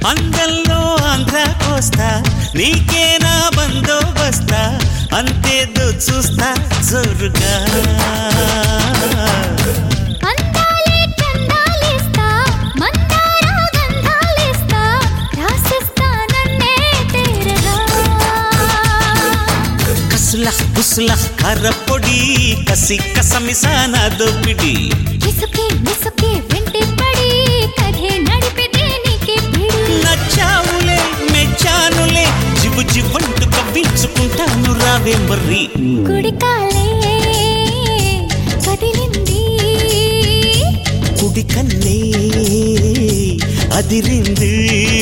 అందంలో ఆంధ్ర కోస్తా నీకేనా బందోబస్తా అంతేదో చూస్తా జోరుగా కుసుల కర్రపొడి కసి కసమిసాన దోపిడి నచ్చావులే మెచ్చానులే జివ్వు జివ్వంటూ కవ్వించుకుంటాను రావే మర్రి కుడి కన్నే అదిరింది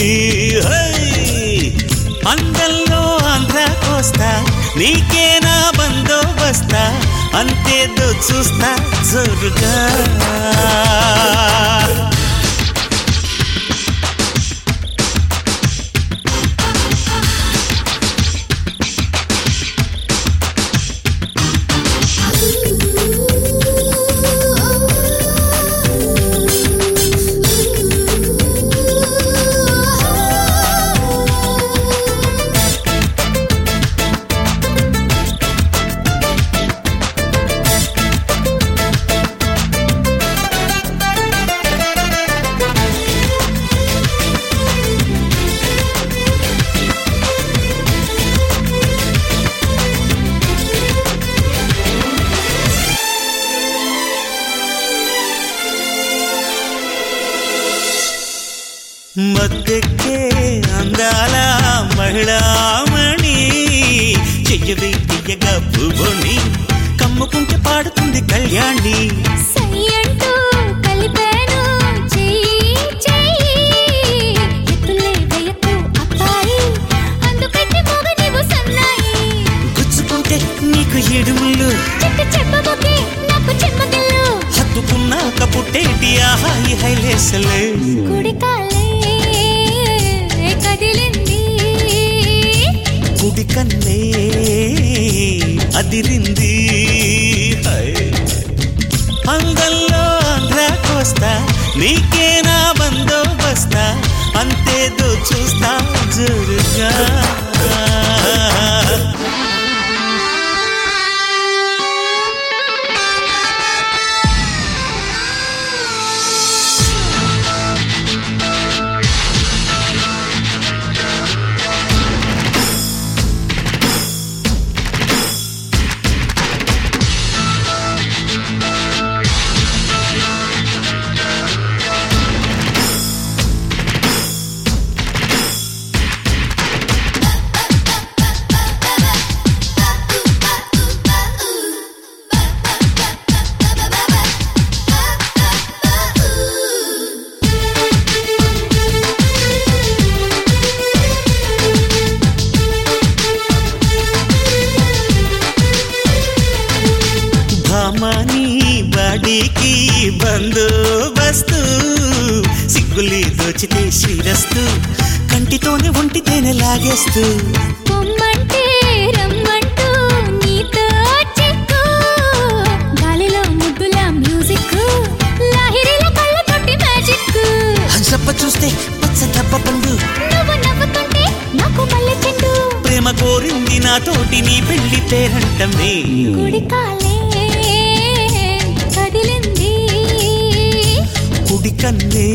అందంలో ఆంధ్ర కోస్తా నీకేనా బందోబస్తా అంతేదో చూస్తా జోరుగా మద్దెక్కే అందాల మహిళామణి చెయ్యవే తీయగా భువని కమ్ముకుంటే పాడుతుంది కళ్యాణి గుచ్చుకుంటే నీకు ఎడుములు హత్తుకున్నాక పుట్టేటి ఆహాయి హైలేసలే కుడి కన్నే అదిరింది అందంలో ఆంధ్ర కోస్తా నీకేనా బందోబస్తా అంతేదో చూస్తా జోరుగా భామాని బాడీకి బందోబస్తు సిగ్గులి దోచితే శ్రీరస్తు కంటితోనే ఒంటితేనే లాగేస్తూ పొమ్మంటే రమ్మంటూ నీతో చెక్కు గాలిలో ముద్దుల మ్యూజిక్ లాహిరిల కళ్ళ కొట్టి మ్యాజిక్ జప్ప చూస్తే పచ్చ దెబ్బ పండు నువ్వు నవ్వుతుంటే నాకు మల్లె చెండు ప్రేమ కోరింది నాతోటి నీ పెళ్లి పేరంటమే కుడి కాలే కదిలింది కుడి కన్నే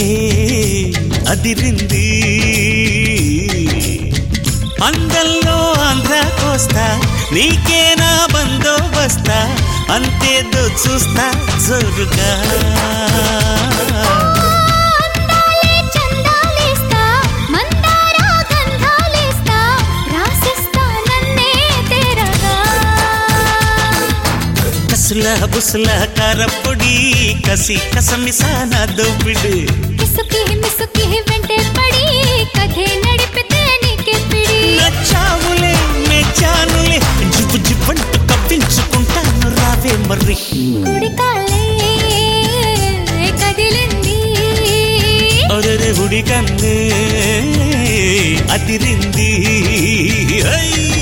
అదిరింది అందంలో ఆంధ్ర కోస్తా నీకేనా బందోబస్తా అంతేదో చూస్తా జోరుగా బుసుల కారపొడి కసి కసమిసాన దోపిడి మిసుకి వెంటే పడి కథే నడిపితే నీకే పిడి నచ్చావులే మెచ్చానులే జివ్వు జివ్వంటూ కప్పించుకుంటాను రావే మర్రి కుడి కాలే కదిలింది ఒరే ఉడి కన్నే అదిరింది